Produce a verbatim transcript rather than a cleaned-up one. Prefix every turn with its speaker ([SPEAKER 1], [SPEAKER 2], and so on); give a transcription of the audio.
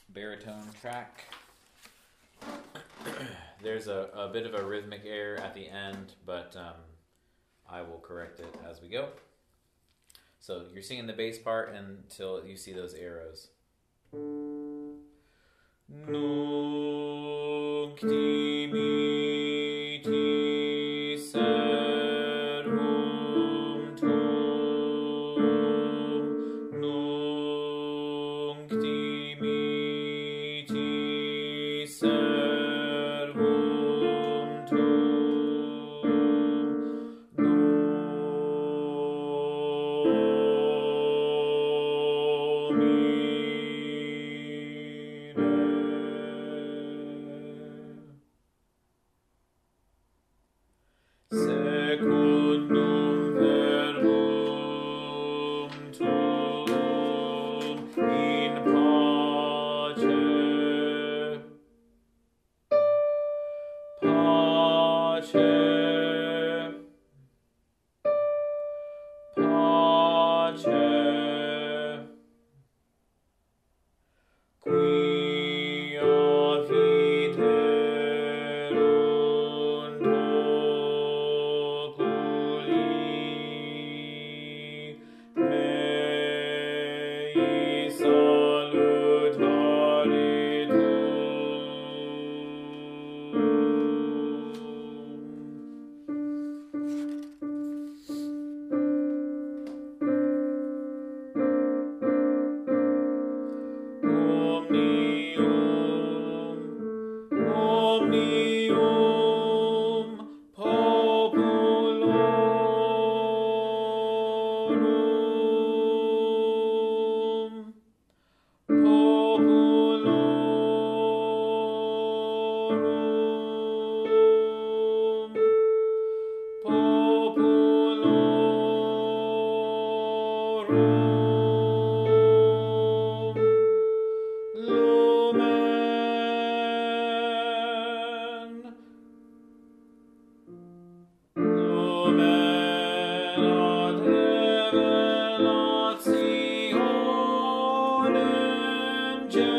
[SPEAKER 1] baritone track. There's a, a bit of a rhythmic error at the end, but um, I will correct it as we go. So you're singing the bass part until you see those arrows. Nunc dimiti servum tuum, nunc dimiti servum tuum, secundum verbum tuum in pace, pace, pace, quia viderunt oculi mei salutare omnium, omnium populorum, populorum, populorum, lumen, lumen ad revelationem